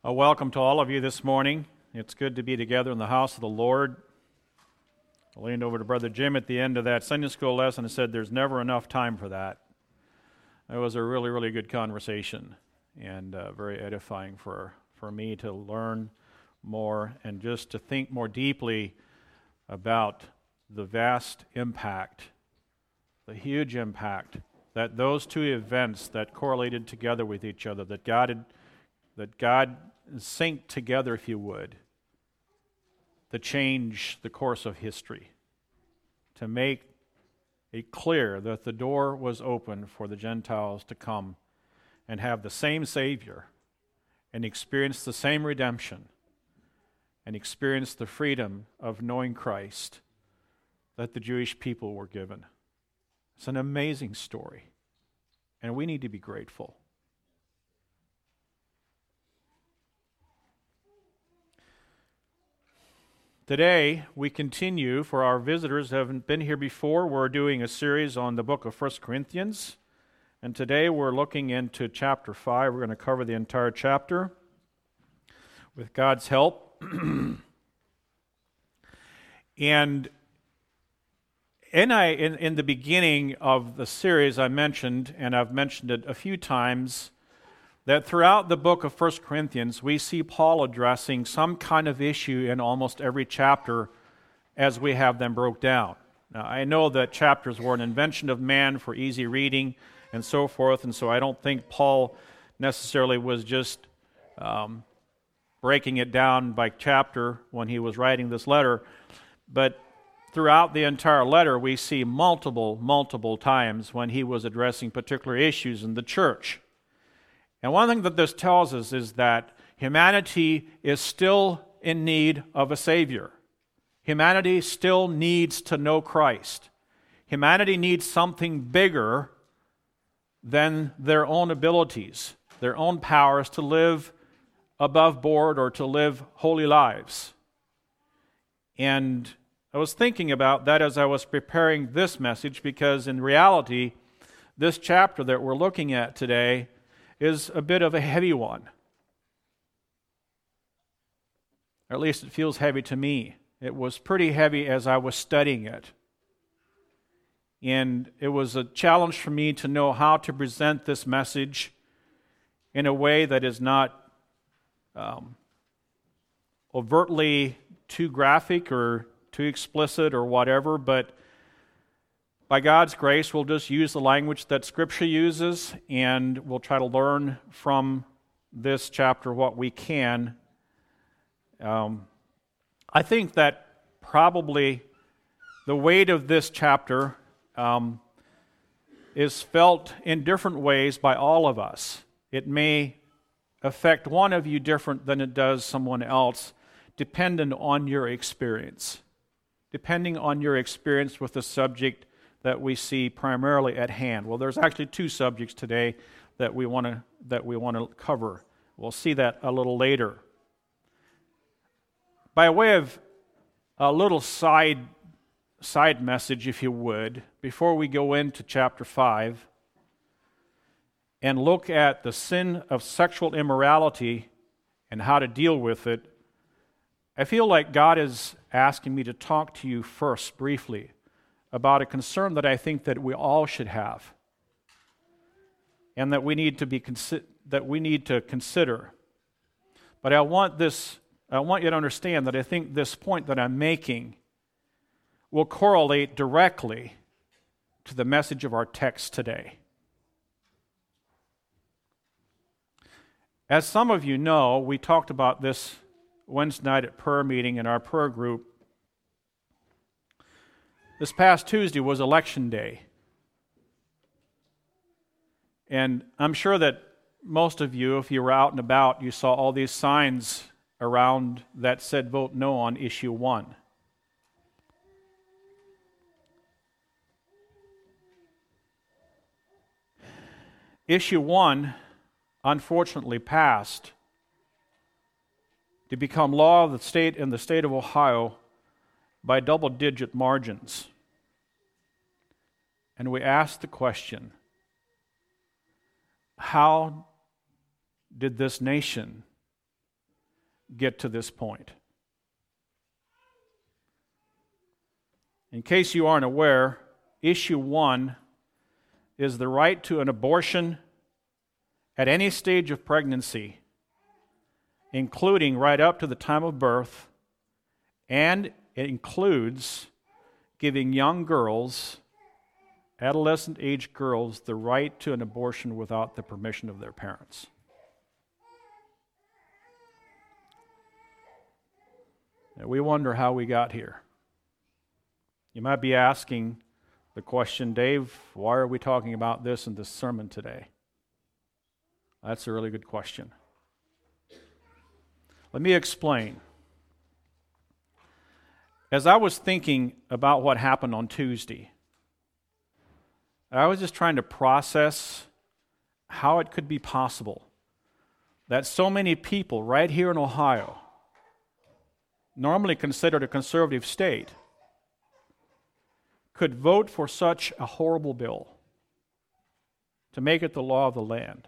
Welcome to all of you this morning. It's good to be together in the house of the Lord. I leaned over to Brother Jim at the end of that Sunday school lesson and said, there's never enough time for that. It was a really, really good conversation and very edifying for me to learn more and just to think more deeply about the vast impact, the huge impact that those two events that correlated together with each other, that God synced together, if you would, to change the course of history, to make it clear that the door was open for the Gentiles to come and have the same Savior and experience the same redemption and experience the freedom of knowing Christ that the Jewish people were given. It's an amazing story, and we need to be grateful. Today, we continue, for our visitors who haven't been here before, we're doing a series on the book of 1 Corinthians. And today we're looking into chapter 5. We're going to cover the entire chapter with God's help. And in the beginning of the series, I mentioned, and I've mentioned it a few times, that throughout the book of 1 Corinthians, we see Paul addressing some kind of issue in almost every chapter as we have them broke down. Now, I know that chapters were an invention of man for easy reading and so forth, and so I don't think Paul necessarily was just breaking it down by chapter when he was writing this letter, but throughout the entire letter, we see multiple times when he was addressing particular issues in the church. And one thing that this tells us is that humanity is still in need of a Savior. Humanity still needs to know Christ. Humanity needs something bigger than their own abilities, their own powers to live above board or to live holy lives. And I was thinking about that as I was preparing this message, because in reality, this chapter that we're looking at today is a bit of a heavy one. Or at least it feels heavy to me. It was pretty heavy as I was studying it. And it was a challenge for me to know how to present this message in a way that is not overtly too graphic or too explicit or whatever, but by God's grace, we'll just use the language that Scripture uses, and we'll try to learn from this chapter what we can. I think that probably the weight of this chapter is felt in different ways by all of us. It may affect one of you different than it does someone else, depending on your experience. Depending on your experience with the subject that we see primarily at hand. Well, there's actually two subjects today that we want to cover. We'll see that a little later. By way of a little side message, if you would, before we go into chapter 5 and look at the sin of sexual immorality and how to deal with it, I feel like God is asking me to talk to you first briefly about a concern that I think that we all should have and that we need to consider. But I want you to understand that I think this point that I'm making will correlate directly to the message of our text today. As some of you know, we talked about this Wednesday night at prayer meeting in our prayer group. This past Tuesday was Election Day. And I'm sure that most of you, if you were out and about, you saw all these signs around that said vote no on issue 1. Issue 1, unfortunately, passed to become law of the state in the state of Ohio by double-digit margins. And we asked the question, how did this nation get to this point. In case you aren't aware, issue 1 is the right to an abortion at any stage of pregnancy, including right up to the time of birth, and it includes giving young girls, adolescent-age girls, the right to an abortion without the permission of their parents. Now, we wonder how we got here. You might be asking the question, Dave, why are we talking about this in this sermon today? That's a really good question. Let me explain. As I was thinking about what happened on Tuesday, I was just trying to process how it could be possible that so many people right here in Ohio, normally considered a conservative state, could vote for such a horrible bill to make it the law of the land.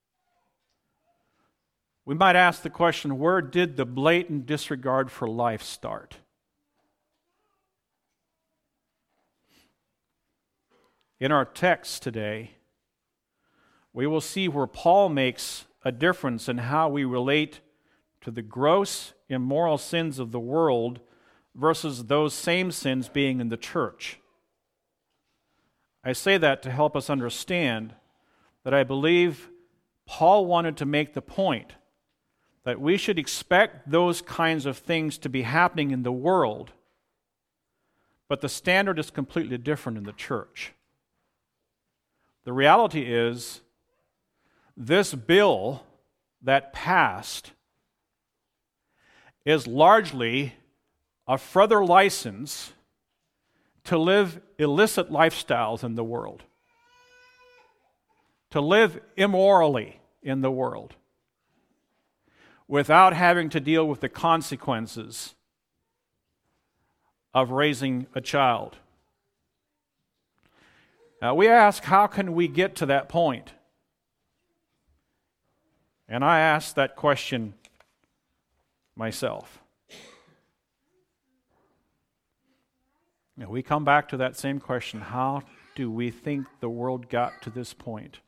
We might ask the question, where did the blatant disregard for life start? In our text today, we will see where Paul makes a difference in how we relate to the gross immoral sins of the world versus those same sins being in the church. I say that to help us understand that I believe Paul wanted to make the point that we should expect those kinds of things to be happening in the world, but the standard is completely different in the church. The reality is, this bill that passed is largely a further license to live illicit lifestyles in the world, to live immorally in the world, without having to deal with the consequences of raising a child. Now, we ask, how can we get to that point? And I asked that question myself. Now, we come back to that same question. How do we think the world got to this point?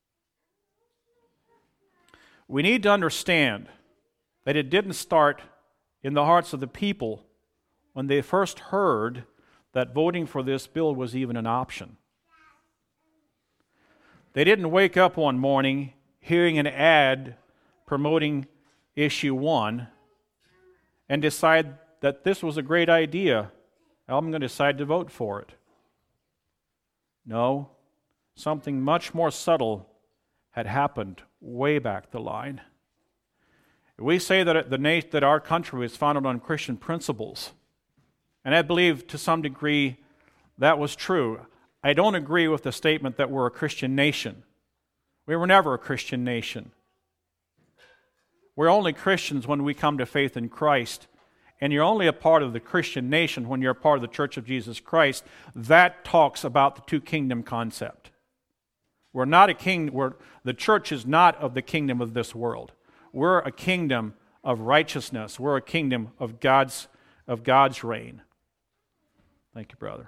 We need to understand that it didn't start in the hearts of the people when they first heard that voting for this bill was even an option. They didn't wake up one morning hearing an ad promoting issue 1 and decide that this was a great idea. I'm going to decide to vote for it. No, something much more subtle had happened way back the line. We say that our country is founded on Christian principles, and I believe to some degree that was true. I don't agree with the statement that we're a Christian nation. We were never a Christian nation. We're only Christians when we come to faith in Christ. And you're only a part of the Christian nation when you're a part of the Church of Jesus Christ. That talks about the two-kingdom concept. We're not a king. The church is not of the kingdom of this world. We're a kingdom of righteousness. We're a kingdom of God's reign. Thank you, brother.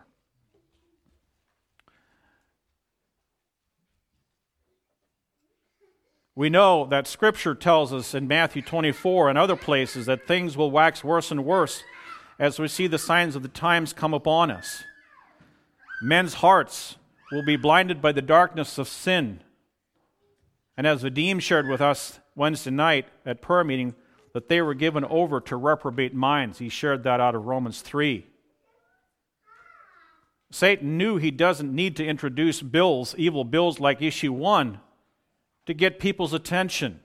We know that Scripture tells us in Matthew 24 and other places that things will wax worse and worse as we see the signs of the times come upon us. Men's hearts will be blinded by the darkness of sin. And as Vadim shared with us Wednesday night at prayer meeting, that they were given over to reprobate minds. He shared that out of Romans 3. Satan knew he doesn't need to introduce bills, evil bills like issue 1, to get people's attention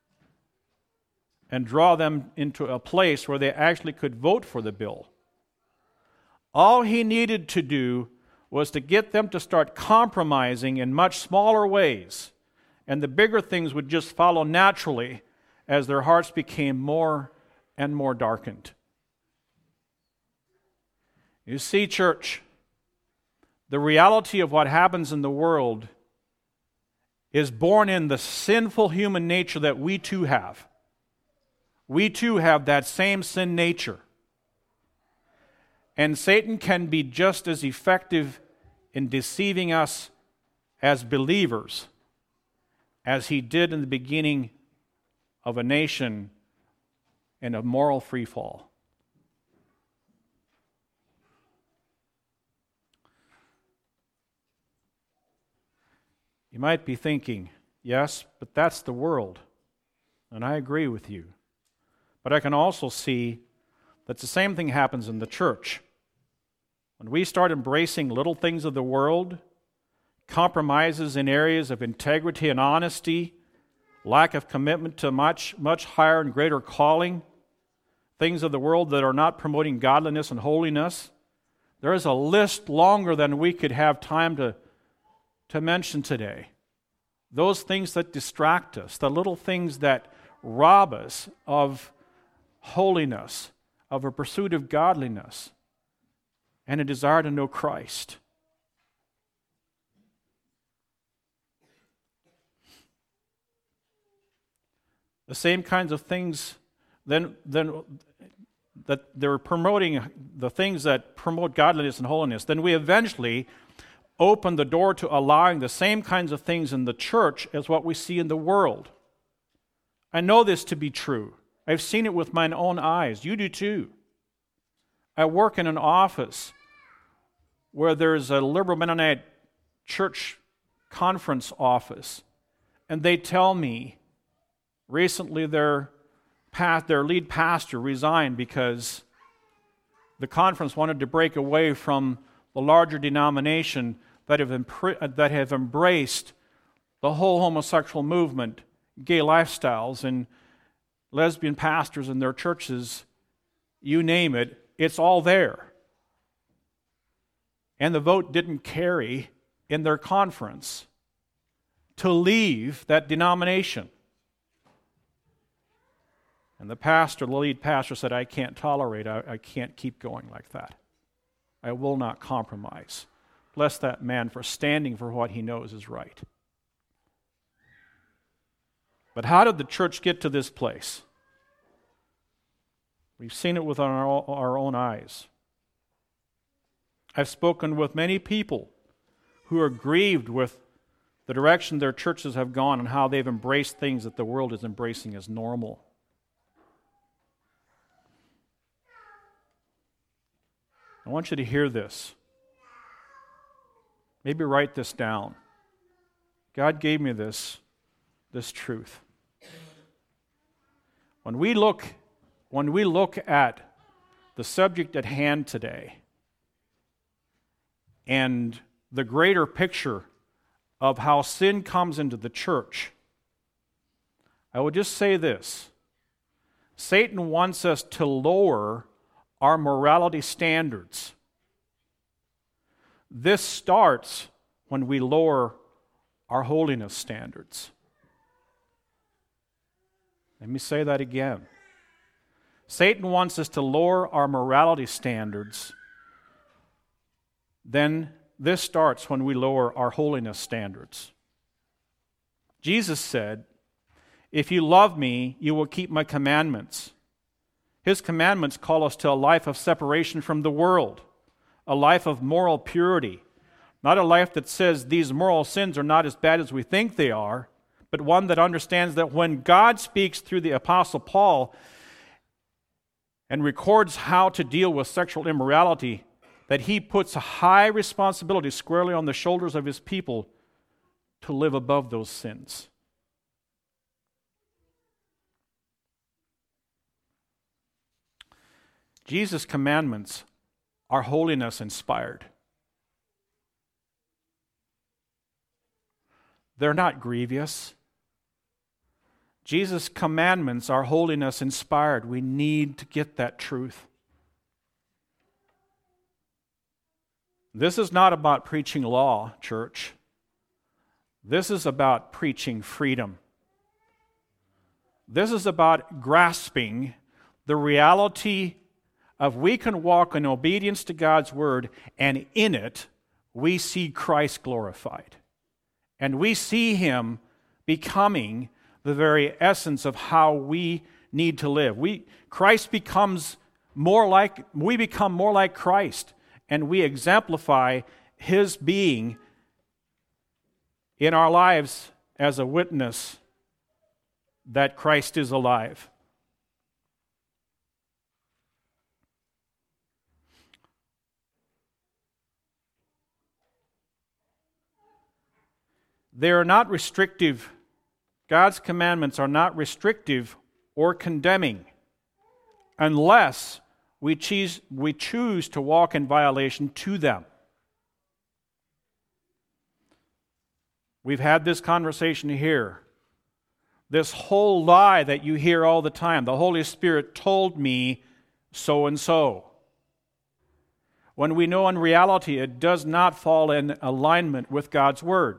and draw them into a place where they actually could vote for the bill. All he needed to do was to get them to start compromising in much smaller ways, and the bigger things would just follow naturally as their hearts became more and more darkened. You see, church, the reality of what happens in the world is born in the sinful human nature that we too have. we too have that same sin nature. And Satan can be just as effective in deceiving us as believers as he did in the beginning of a nation in a moral free fall. You might be thinking, yes, but that's the world. And I agree with you. But I can also see that the same thing happens in the church. When we start embracing little things of the world, compromises in areas of integrity and honesty, lack of commitment to much higher and greater calling, things of the world that are not promoting godliness and holiness, there is a list longer than we could have time to mention today. Those things that distract us, the little things that rob us of holiness, of a pursuit of godliness, and a desire to know Christ. The same kinds of things then that they're promoting, the things that promote godliness and holiness, then we eventually open the door to allowing the same kinds of things in the church as what we see in the world. I know this to be true. I've seen it with my own eyes. You do too. I work in an office where there's a liberal Mennonite church conference office, and they tell me recently their lead pastor resigned because the conference wanted to break away from the larger denomination that have embraced the whole homosexual movement, gay lifestyles, and lesbian pastors in their churches, you name it, it's all there. And the vote didn't carry in their conference to leave that denomination. And the lead pastor said, I can't tolerate, I can't keep going like that. I will not compromise. Bless that man for standing for what he knows is right. But how did the church get to this place? We've seen it with our own eyes. I've spoken with many people who are grieved with the direction their churches have gone and how they've embraced things that the world is embracing as normal. I want you to hear this. Maybe write this down. God gave me this truth. When we look at the subject at hand today and the greater picture of how sin comes into the church, I would just say this. Satan wants us to lower our morality standards. This starts when we lower our holiness standards. Let me say that again. Satan wants us to lower our morality standards. Then this starts when we lower our holiness standards. Jesus said, "If you love me, you will keep my commandments." His commandments call us to a life of separation from the world, a life of moral purity, not a life that says these moral sins are not as bad as we think they are, but one that understands that when God speaks through the Apostle Paul and records how to deal with sexual immorality, that he puts a high responsibility squarely on the shoulders of his people to live above those sins. Jesus' commandments are holiness inspired. They're not grievous. Jesus' commandments are holiness inspired. We need to get that truth. This is not about preaching law, church. This is about preaching freedom. This is about grasping the reality of we can walk in obedience to God's word, and in it we see Christ glorified. And we see him becoming the very essence of how we need to live. We become more like Christ, and we exemplify His being in our lives as a witness that Christ is alive. They are not restrictive. God's commandments are not restrictive or condemning unless we choose to walk in violation to them. We've had this conversation here. This whole lie that you hear all the time, the Holy Spirit told me so and so. When we know in reality it does not fall in alignment with God's Word.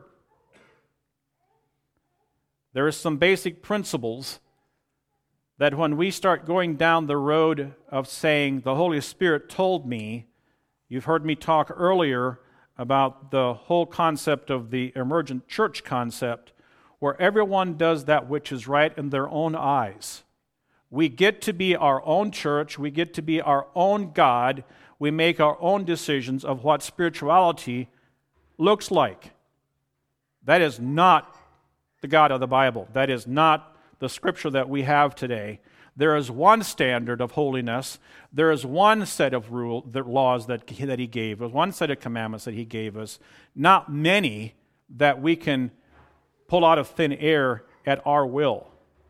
There are some basic principles that when we start going down the road of saying, the Holy Spirit told me, you've heard me talk earlier about the whole concept of the emergent church concept, where everyone does that which is right in their own eyes. We get to be our own church, we get to be our own God, we make our own decisions of what spirituality looks like. That is not the God of the Bible. That is not the scripture that we have today. There is one standard of holiness. There is one set of laws that He gave us, one set of commandments that He gave us, not many that we can pull out of thin air at our will.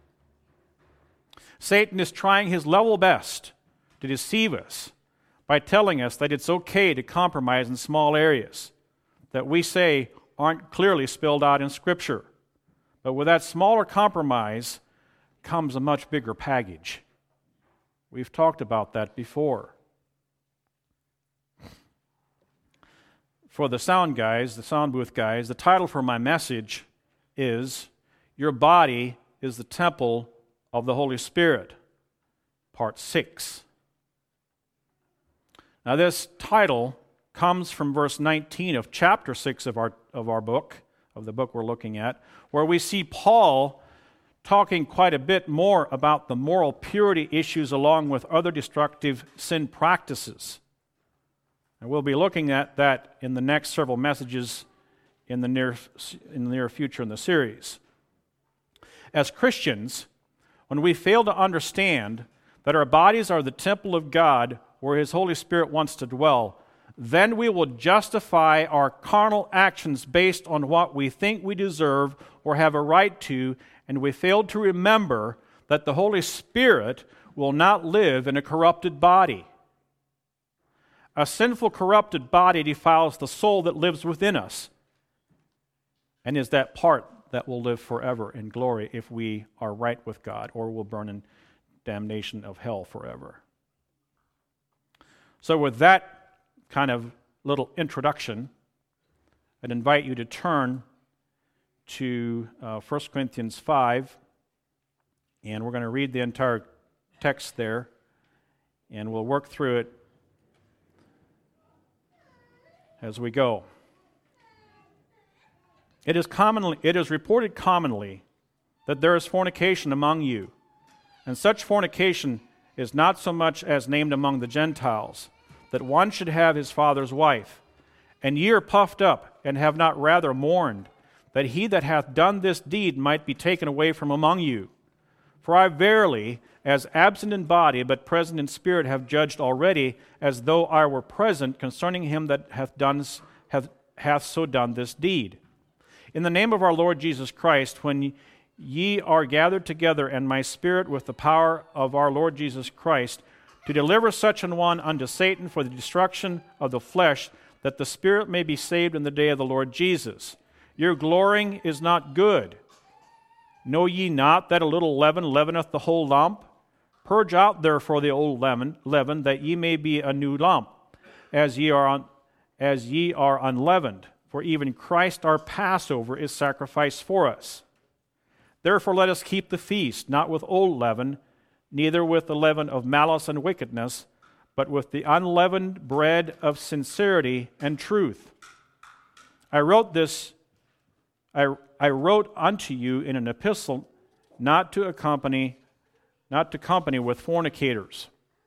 Satan is trying his level best to deceive us by telling us that it's okay to compromise in small areas that we say aren't clearly spelled out in Scripture. But with that smaller compromise comes a much bigger package. We've talked about that before. For the sound guys, the sound booth guys, the title for my message is Your Body is the Temple of the Holy Spirit, Part 6. Now this title comes from verse 19 of chapter 6 of our book, of the book we're looking at, where we see Paul talking quite a bit more about the moral purity issues along with other destructive sin practices. And we'll be looking at that in the next several messages in the near future in the series. As Christians, when we fail to understand that our bodies are the temple of God where His Holy Spirit wants to dwell, then we will justify our carnal actions based on what we think we deserve or have a right to, and we fail to remember that the Holy Spirit will not live in a corrupted body. A sinful, corrupted body defiles the soul that lives within us, and is that part that will live forever in glory if we are right with God, or will burn in damnation of hell forever. So with that kind of little introduction, I'd invite you to turn to 1 Corinthians 5, and we're going to read the entire text there, and we'll work through it as we go. It is reported commonly that there is fornication among you, and such fornication is not so much as named among the Gentiles, that one should have his father's wife. And ye are puffed up, and have not rather mourned, that he that hath done this deed might be taken away from among you. For I verily, as absent in body, but present in spirit, have judged already, as though I were present, concerning him that hath so done this deed. In the name of our Lord Jesus Christ, when ye are gathered together, and my spirit with the power of our Lord Jesus Christ, to deliver such an one unto Satan for the destruction of the flesh, that the spirit may be saved in the day of the Lord Jesus. Your glorying is not good. Know ye not that a little leaven leaveneth the whole lump? Purge out therefore the old leaven, that ye may be a new lump, as ye are unleavened. For even Christ our Passover is sacrificed for us. Therefore let us keep the feast, not with old leaven, neither with the leaven of malice and wickedness, but with the unleavened bread of sincerity and truth. I wrote unto you in an epistle, not to accompany not to company with fornicators.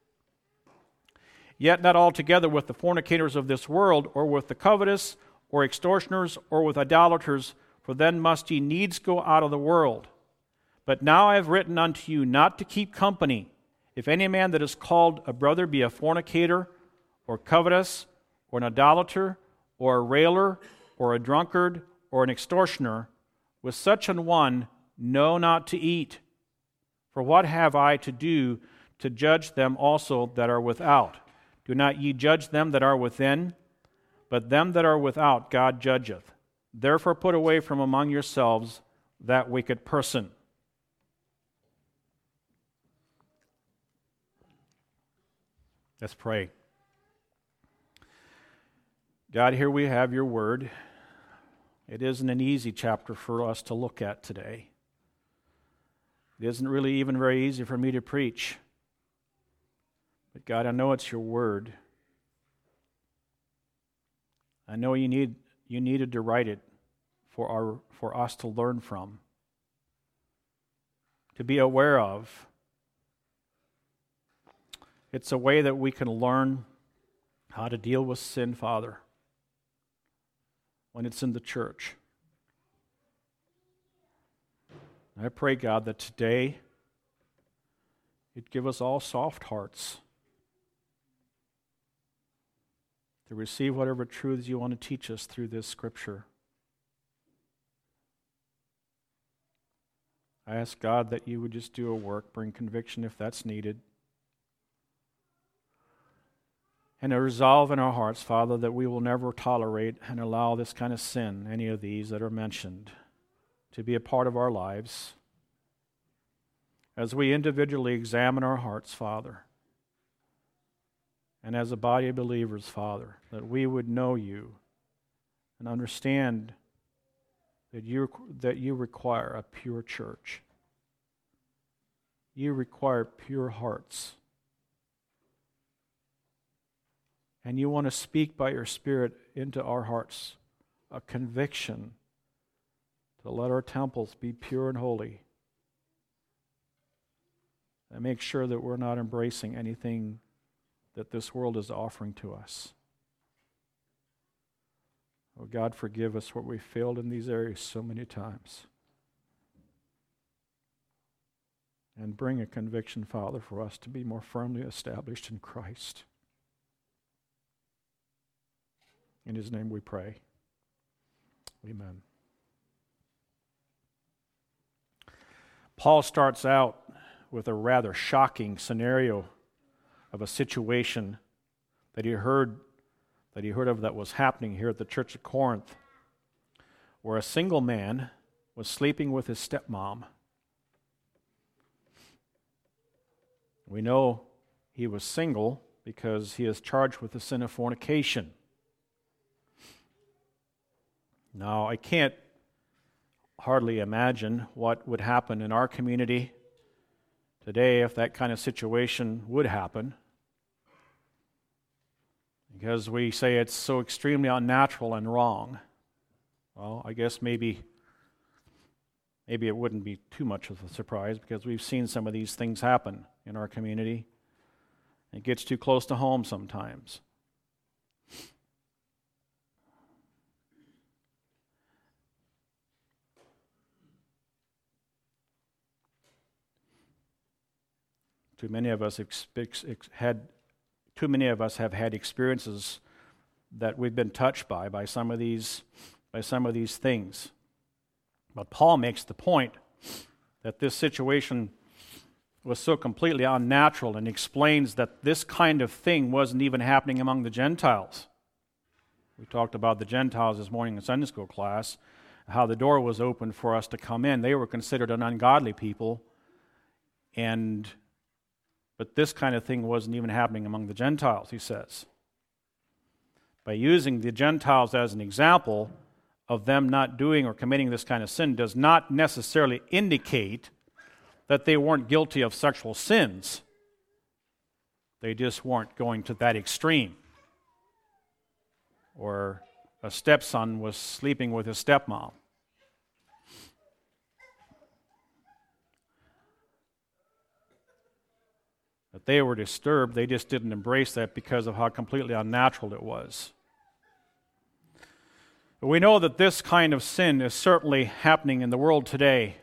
Yet not altogether with the fornicators of this world, or with the covetous, or extortioners, or with idolaters, for then must ye needs go out of the world. But now I have written unto you not to keep company, if any man that is called a brother be a fornicator, or covetous, or an idolater, or a railer, or a drunkard, or an extortioner, with such an one know not to eat. For what have I to do to judge them also that are without? Do not ye judge them that are within? But them that are without God judgeth. Therefore put away from among yourselves that wicked person. Let's pray. God, here we have your word. It isn't an easy chapter for us to look at today. It isn't really even very easy for me to preach. But God, I know it's your word. I know you needed to write it for us to learn from, to be aware of. It's a way that we can learn how to deal with sin, Father, when it's in the church. I pray, God, that today you'd give us all soft hearts to receive whatever truths you want to teach us through this scripture. I ask, God, that you would just do a work, bring conviction if that's needed, and a resolve in our hearts, Father, that we will never tolerate and allow this kind of sin, any of these that are mentioned, to be a part of our lives. As we individually examine our hearts, Father, and as a body of believers, Father, that we would know you and understand that you require a pure church. You require pure hearts. And you want to speak by your Spirit into our hearts a conviction to let our temples be pure and holy, and make sure that we're not embracing anything that this world is offering to us. Oh God, forgive us where we failed in these areas so many times. And bring a conviction, Father, for us to be more firmly established in Christ. In his name we pray. Amen. Paul starts out with a rather shocking scenario of a situation that he heard of that was happening here at the church of Corinth, where a single man was sleeping with his stepmom. We know he was single because he is charged with the sin of fornication. Now, I can't hardly imagine what would happen in our community today if that kind of situation would happen, because we say it's so extremely unnatural and wrong. Well, I guess maybe it wouldn't be too much of a surprise, because we've seen some of these things happen in our community. It gets too close to home sometimes. Too many of us have had experiences that we've been touched by some of these things. But Paul makes the point that this situation was so completely unnatural, and explains that this kind of thing wasn't even happening among the Gentiles. We talked about the Gentiles this morning in Sunday school class, how the door was open for us to come in. They were considered an ungodly people, but this kind of thing wasn't even happening among the Gentiles, he says. By using the Gentiles as an example of them not doing or committing this kind of sin does not necessarily indicate that they weren't guilty of sexual sins. They just weren't going to that extreme. Or a stepson was sleeping with his stepmom. they were disturbed. They just didn't embrace that because of how completely unnatural it was. But we know that this kind of sin is certainly happening in the world today.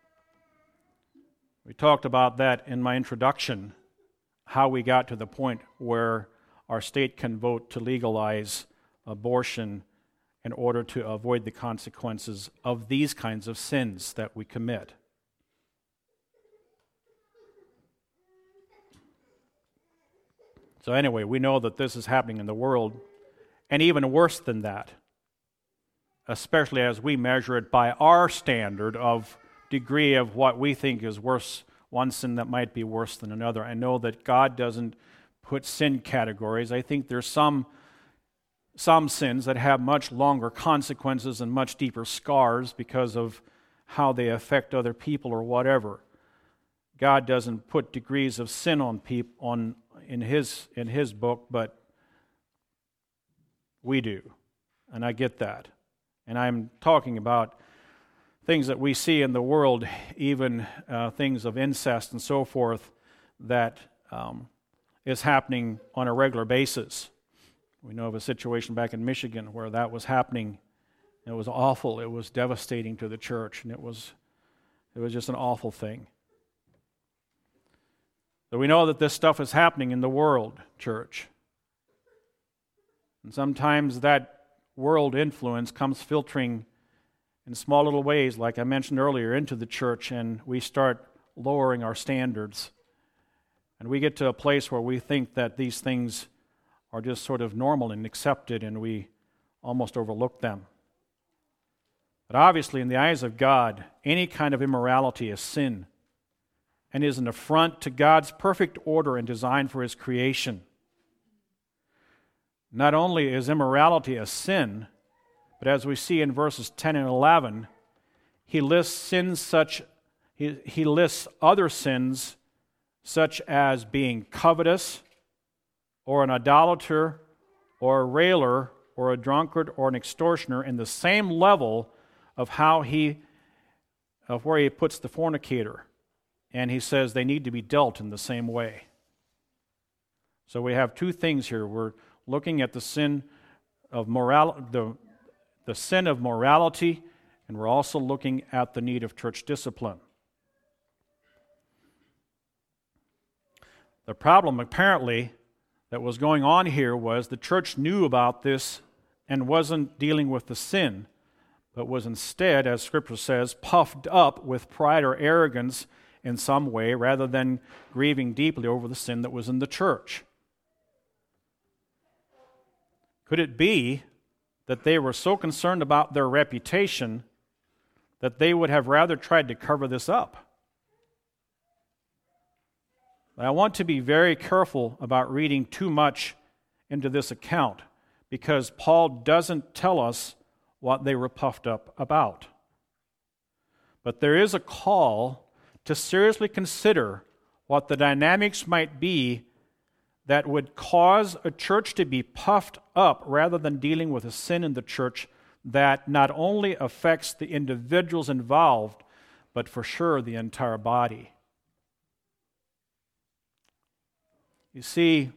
We talked about that in my introduction, how we got to the point where our state can vote to legalize abortion in order to avoid the consequences of these kinds of sins that we commit. So anyway, we know that this is happening in the world, and even worse than that, especially as we measure it by our standard of degree of what we think is worse, one sin that might be worse than another. I know that God doesn't put sin categories. I think there's some sins that have much longer consequences and much deeper scars because of how they affect other people or whatever. God doesn't put degrees of sin on people in his book, but we do. And I get that. And I'm talking about things that we see in the world, even things of incest and so forth, that is happening on a regular basis. We know of a situation back in Michigan where that was happening. It was awful. It was devastating to the church, and it was just an awful thing. So we know that this stuff is happening in the world, church. And sometimes that world influence comes filtering in small little ways, like I mentioned earlier, into the church, and we start lowering our standards. And we get to a place where we think that these things are just sort of normal and accepted, and we almost overlook them. But obviously, in the eyes of God, any kind of immorality is sin and is an affront to God's perfect order and design for His creation. Not only is immorality a sin, but as we see in verses 10 and 11, he lists other sins such as being covetous, or an idolater, or a railer, or a drunkard, or an extortioner in the same level of where he puts the fornicator. And he says they need to be dealt in the same way. So we have two things here. We're looking at the sin of the sin of morality, and we're also looking at the need of church discipline. The problem, apparently, that was going on here was the church knew about this and wasn't dealing with the sin, but was instead, as Scripture says, puffed up with pride or arrogance in some way, rather than grieving deeply over the sin that was in the church. Could it be that they were so concerned about their reputation that they would have rather tried to cover this up? I want to be very careful about reading too much into this account, because Paul doesn't tell us what they were puffed up about. But there is a call to seriously consider what the dynamics might be that would cause a church to be puffed up rather than dealing with a sin in the church that not only affects the individuals involved, but for sure the entire body. You see,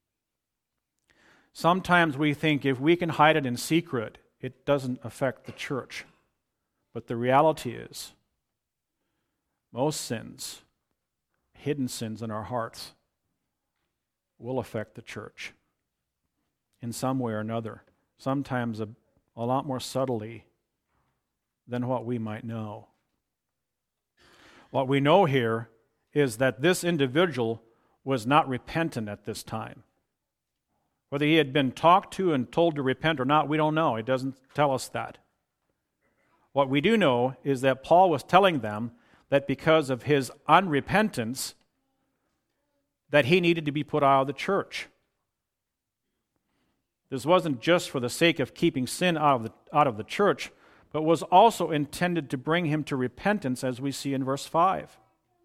sometimes we think if we can hide it in secret, it doesn't affect the church. But the reality is, most sins, hidden sins in our hearts, will affect the church in some way or another, sometimes a lot more subtly than what we might know. What we know here is that this individual was not repentant at this time. Whether he had been talked to and told to repent or not, we don't know. It doesn't tell us that. What we do know is that Paul was telling them that because of his unrepentance, that he needed to be put out of the church. This wasn't just for the sake of keeping sin out of the church, but was also intended to bring him to repentance, as we see in verse 5.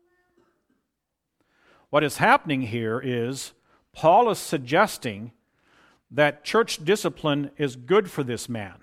What is happening here is Paul is suggesting that church discipline is good for this man.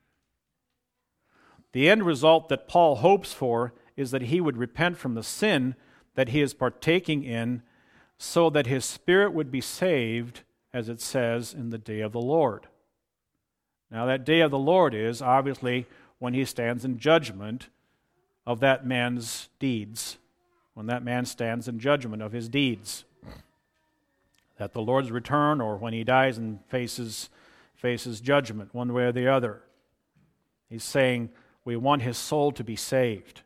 The end result that Paul hopes for is that he would repent from the sin that he is partaking in, so that his spirit would be saved, as it says, in the day of the Lord. Now, that day of the Lord is obviously when he stands in judgment of that man's deeds, when that man stands in judgment of his deeds. At the Lord's return, or when he dies and faces judgment, one way or the other. He's saying we want his soul to be saved.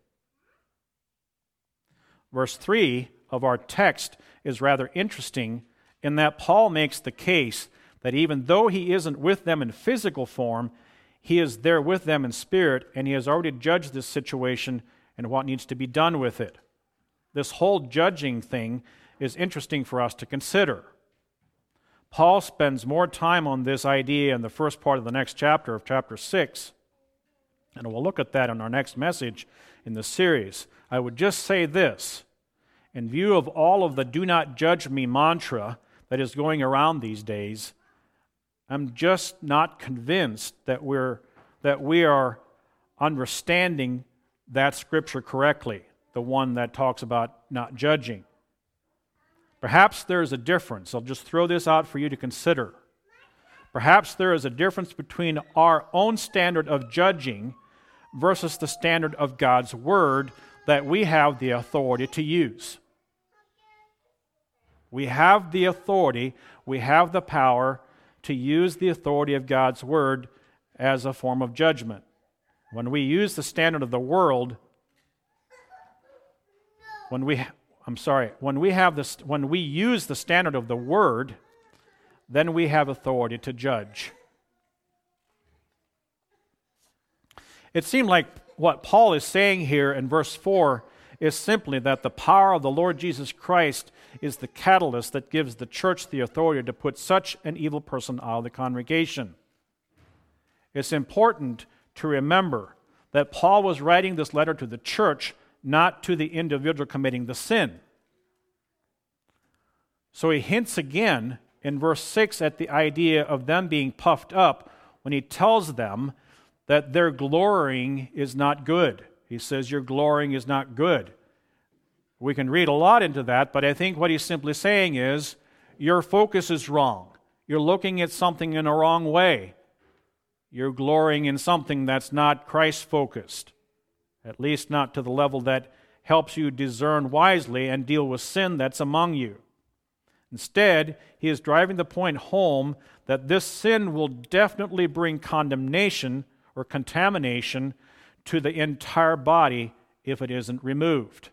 Verse 3 of our text is rather interesting in that Paul makes the case that even though he isn't with them in physical form, he is there with them in spirit, and he has already judged this situation and what needs to be done with it. This whole judging thing is interesting for us to consider. Paul spends more time on this idea in the first part of the next chapter of chapter 6, and we'll look at that in our next message in the series. I would just say this: in view of all of the do not judge me mantra that is going around these days, I'm just not convinced that we are understanding that scripture correctly, the one that talks about not judging. Perhaps there is a difference. I'll just throw this out for you to consider. Perhaps there is a difference between our own standard of judging versus the standard of God's Word that we have the authority to use. We have the authority, we have the power to use the authority of God's Word as a form of judgment. When we use the standard of the world, when we use the standard of the Word, then we have authority to judge. It seemed like what Paul is saying here in verse 4 is simply that the power of the Lord Jesus Christ is the catalyst that gives the church the authority to put such an evil person out of the congregation. It's important to remember that Paul was writing this letter to the church, not to the individual committing the sin. So he hints again in verse 6 at the idea of them being puffed up when he tells them that their glorying is not good. He says, your glorying is not good. We can read a lot into that, but I think what he's simply saying is, your focus is wrong. You're looking at something in a wrong way. You're glorying in something that's not Christ-focused, at least not to the level that helps you discern wisely and deal with sin that's among you. Instead, he is driving the point home that this sin will definitely bring condemnation or contamination to the entire body if it isn't removed.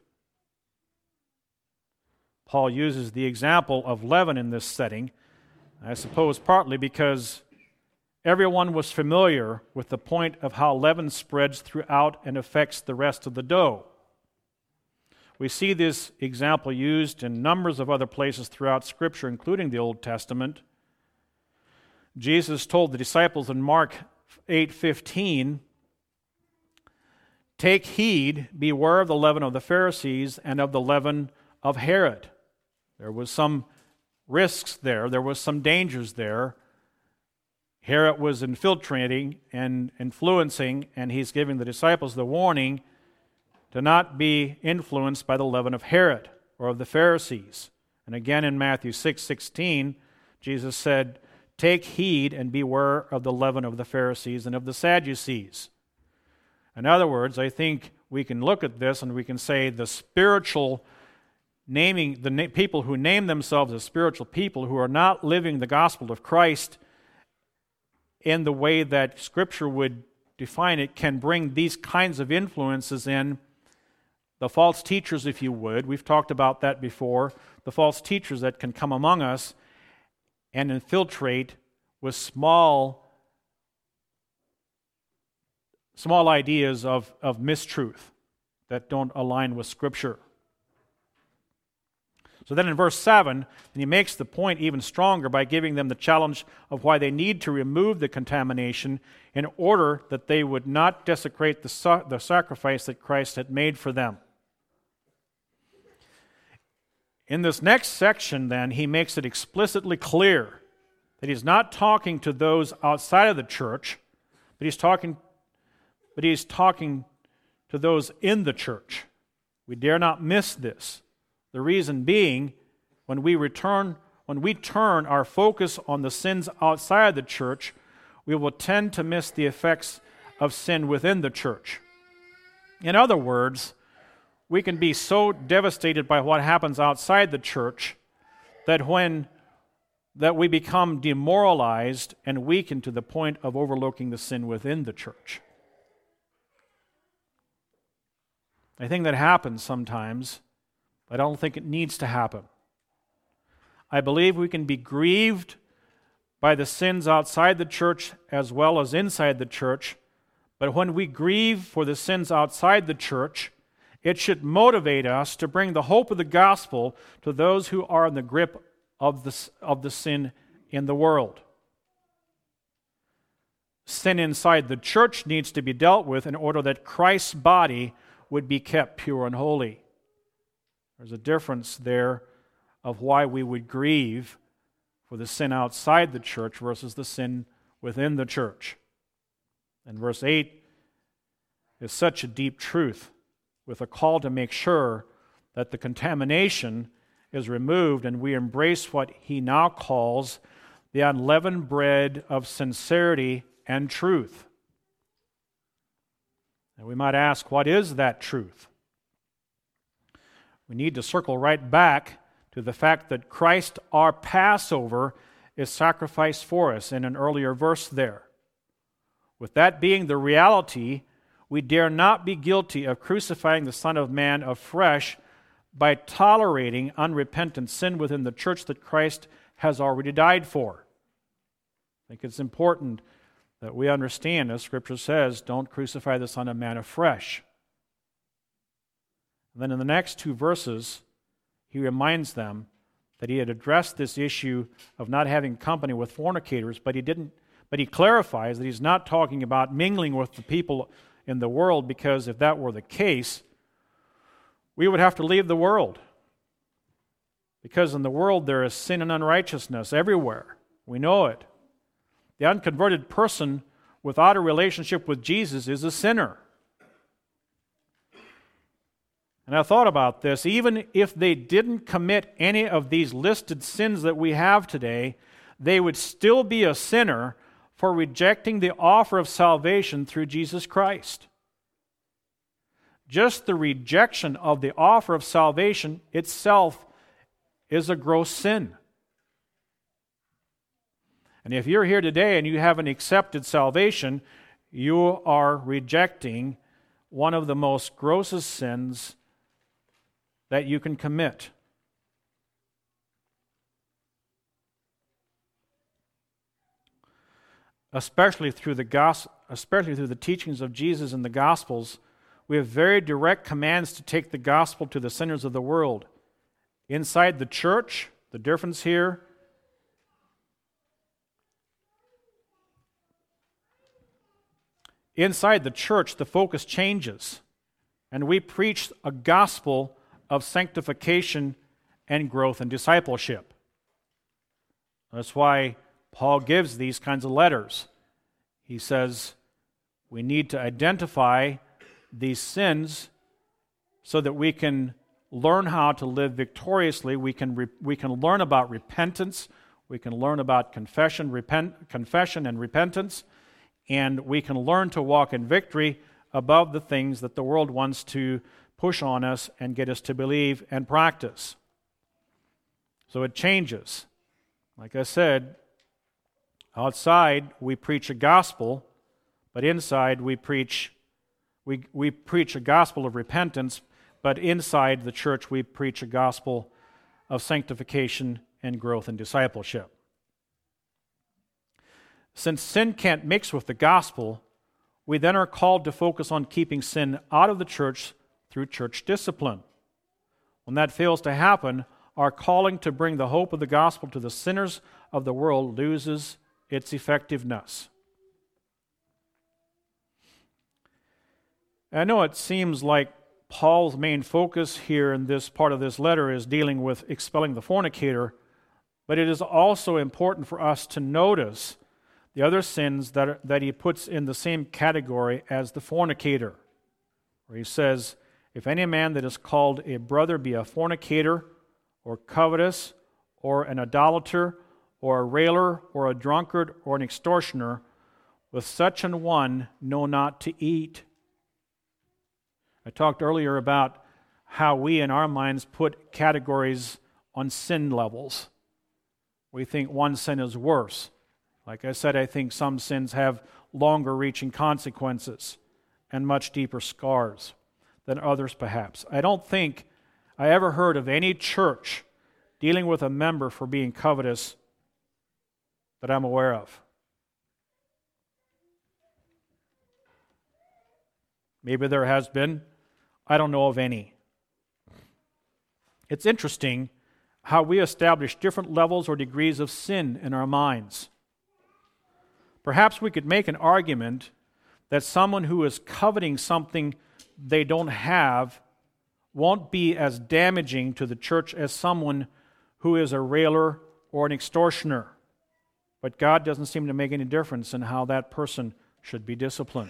Paul uses the example of leaven in this setting, I suppose partly because everyone was familiar with the point of how leaven spreads throughout and affects the rest of the dough. We see this example used in numbers of other places throughout Scripture, including the Old Testament. Jesus told the disciples in Mark 8:15, "Take heed, beware of the leaven of the Pharisees and of the leaven of Herod." There was some risks there. There was some dangers there. Herod was infiltrating and influencing, and he's giving the disciples the warning to not be influenced by the leaven of Herod or of the Pharisees. And again in Matthew 6:16, Jesus said, "Take heed and beware of the leaven of the Pharisees and of the Sadducees." In other words, I think we can look at this and we can say the spiritual people who name themselves as spiritual people who are not living the gospel of Christ in the way that Scripture would define it can bring these kinds of influences in. The false teachers, if you would, we've talked about that before, the false teachers that can come among us and infiltrate with small ideas of mistruth that don't align with Scripture. So then in verse 7, he makes the point even stronger by giving them the challenge of why they need to remove the contamination in order that they would not desecrate the sacrifice that Christ had made for them. In this next section, then, he makes it explicitly clear that he's not talking to those outside of the church, but he's talking to those in the church. We dare not miss this. The reason being, when we turn our focus on the sins outside the church, we will tend to miss the effects of sin within the church. In other words, we can be so devastated by what happens outside the church that we become demoralized and weakened to the point of overlooking the sin within the church. I think that happens sometimes, but I don't think it needs to happen. I believe we can be grieved by the sins outside the church as well as inside the church, but when we grieve for the sins outside the church, it should motivate us to bring the hope of the gospel to those who are in the grip of the sin in the world. Sin inside the church needs to be dealt with in order that Christ's body would be kept pure and holy. There's a difference there of why we would grieve for the sin outside the church versus the sin within the church. And verse 8 is such a deep truth, with a call to make sure that the contamination is removed and we embrace what he now calls the unleavened bread of sincerity and truth. And we might ask, what is that truth? We need to circle right back to the fact that Christ, our Passover, is sacrificed for us in an earlier verse there. With that being the reality, we dare not be guilty of crucifying the Son of Man afresh by tolerating unrepentant sin within the church that Christ has already died for. I think it's important that we understand, as Scripture says, don't crucify the Son of Man afresh. And then in the next two verses, he reminds them that he had addressed this issue of not having company with fornicators, but he clarifies that he's not talking about mingling with the people in the world, because if that were the case, we would have to leave the world. Because in the world there is sin and unrighteousness everywhere. We know it. The unconverted person without a relationship with Jesus is a sinner. And I thought about this. Even if they didn't commit any of these listed sins that we have today, they would still be a sinner for rejecting the offer of salvation through Jesus Christ. Just the rejection of the offer of salvation itself is a gross sin. And if you're here today and you haven't accepted salvation, you are rejecting one of the most grossest sins that you can commit. Especially through the teachings of Jesus in the Gospels, we have very direct commands to take the gospel to the sinners of the world. Inside the church, the difference here, inside the church, the focus changes, and we preach a gospel of sanctification and growth and discipleship. That's why Paul gives these kinds of letters. He says we need to identify these sins so that we can learn how to live victoriously. We can learn about repentance. We can learn about confession and repentance. And we can learn to walk in victory above the things that the world wants to push on us and get us to believe and practice. So it changes. Like I said, outside we preach a gospel, but inside we preach a gospel of repentance, but inside the church we preach a gospel of sanctification and growth and discipleship. Since sin can't mix with the gospel, we then are called to focus on keeping sin out of the church through church discipline. When that fails to happen, our calling to bring the hope of the gospel to the sinners of the world loses its effectiveness. I know it seems like Paul's main focus here in this part of this letter is dealing with expelling the fornicator, but it is also important for us to notice the other sins that he puts in the same category as the fornicator, where he says, if any man that is called a brother be a fornicator, or covetous, or an idolater, or a railer, or a drunkard, or an extortioner, with such an one know not to eat. I talked earlier about how we in our minds put categories on sin levels. We think one sin is worse. Like I said, I think some sins have longer reaching consequences and much deeper scars than others perhaps. I don't think I ever heard of any church dealing with a member for being covetous that I'm aware of. Maybe there has been. I don't know of any. It's interesting how we establish different levels or degrees of sin in our minds. Perhaps we could make an argument that someone who is coveting something they don't have won't be as damaging to the church as someone who is a railer or an extortioner. But God doesn't seem to make any difference in how that person should be disciplined.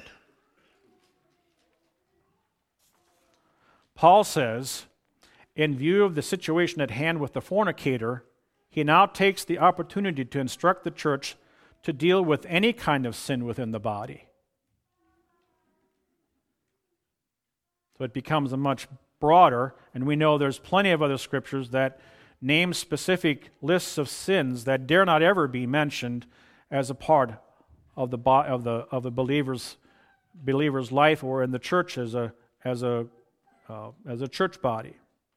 Paul says, in view of the situation at hand with the fornicator, he now takes the opportunity to instruct the church to deal with any kind of sin within the body. So it becomes a much broader, and we know there's plenty of other scriptures that name specific lists of sins that dare not ever be mentioned as a part of the believer's life or in the church as a church body.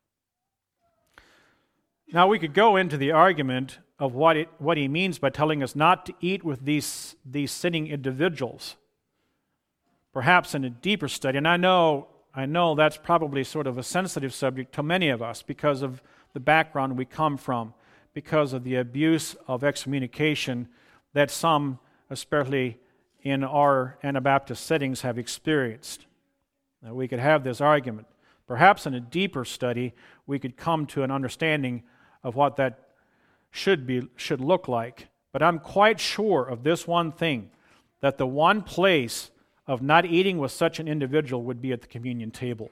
Now we could go into the argument of what he means by telling us not to eat with these sinning individuals, perhaps in a deeper study. And I know that's probably sort of a sensitive subject to many of us because of the background we come from, because of the abuse of excommunication that some, especially in our Anabaptist settings, have experienced. Now, we could have this argument. Perhaps in a deeper study, we could come to an understanding of what that should look like. But I'm quite sure of this one thing, that the one place of not eating with such an individual would be at the communion table.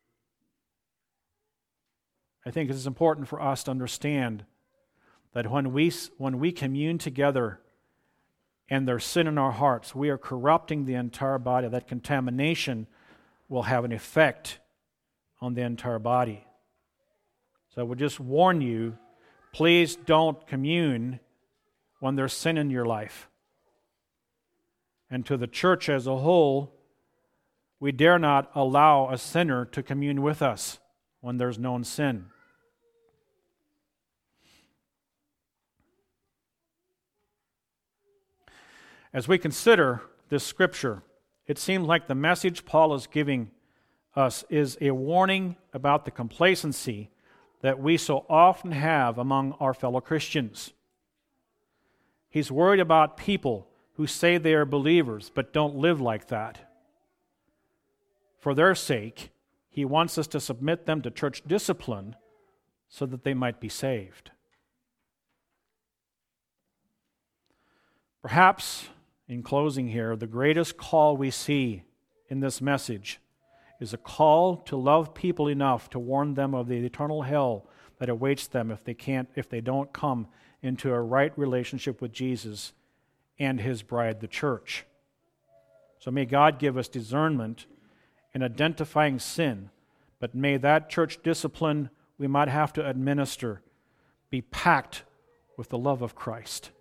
I think it is important for us to understand that when we commune together and there's sin in our hearts, we are corrupting the entire body. That contamination will have an effect on the entire body. So I would just warn you, please don't commune when there's sin in your life. And to the church as a whole, we dare not allow a sinner to commune with us when there's known sin. As we consider this scripture, it seems like the message Paul is giving us is a warning about the complacency that we so often have among our fellow Christians. He's worried about people who say they are believers but don't live like that. For their sake, he wants us to submit them to church discipline so that they might be saved. Perhaps, in closing here, the greatest call we see in this message is a call to love people enough to warn them of the eternal hell that awaits them if they don't come into a right relationship with Jesus and his bride, the church. So may God give us discernment in identifying sin, but may that church discipline we might have to administer be packed with the love of Christ.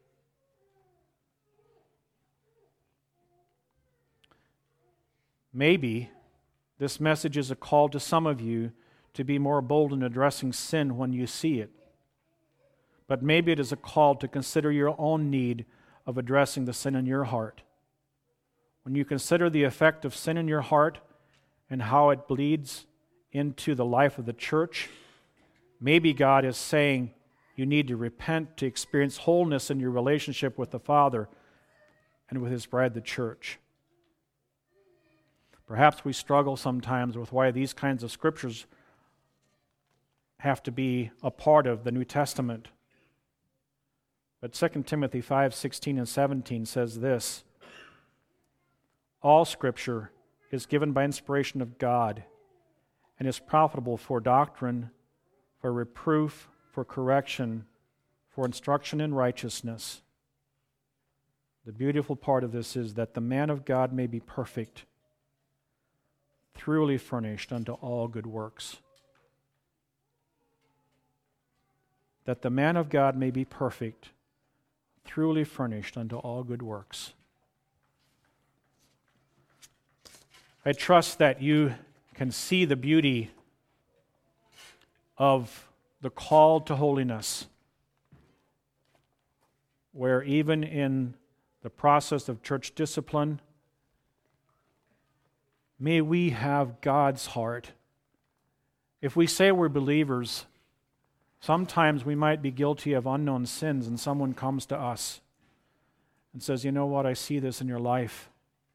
Maybe this message is a call to some of you to be more bold in addressing sin when you see it. But maybe it is a call to consider your own need of addressing the sin in your heart. When you consider the effect of sin in your heart and how it bleeds into the life of the church, maybe God is saying you need to repent to experience wholeness in your relationship with the Father and with his bride, the church. Perhaps we struggle sometimes with why these kinds of scriptures have to be a part of the New Testament. But 2 Timothy 5:16 and 17 says this: all Scripture is given by inspiration of God and is profitable for doctrine, for reproof, for correction, for instruction in righteousness. The beautiful part of this is that the man of God may be perfect, thoroughly furnished unto all good works. That the man of God may be perfect, thoroughly furnished unto all good works. I trust that you can see the beauty of the call to holiness, where even in the process of church discipline, may we have God's heart. If we say we're believers, sometimes we might be guilty of unknown sins, and someone comes to us and says, you know what, I see this in your life.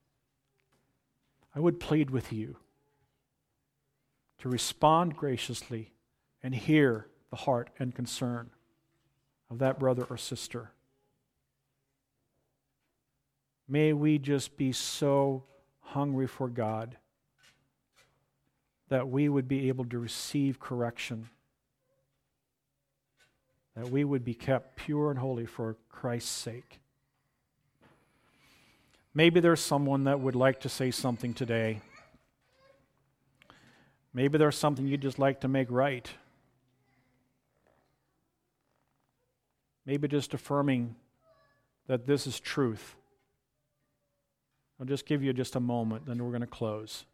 I would plead with you to respond graciously and hear the heart and concern of that brother or sister. May we just be so hungry for God that we would be able to receive correction, that we would be kept pure and holy for Christ's sake. Maybe there's someone that would like to say something today. Maybe there's something you'd just like to make right. Maybe just affirming that this is truth. I'll just give you just a moment, then we're going to close.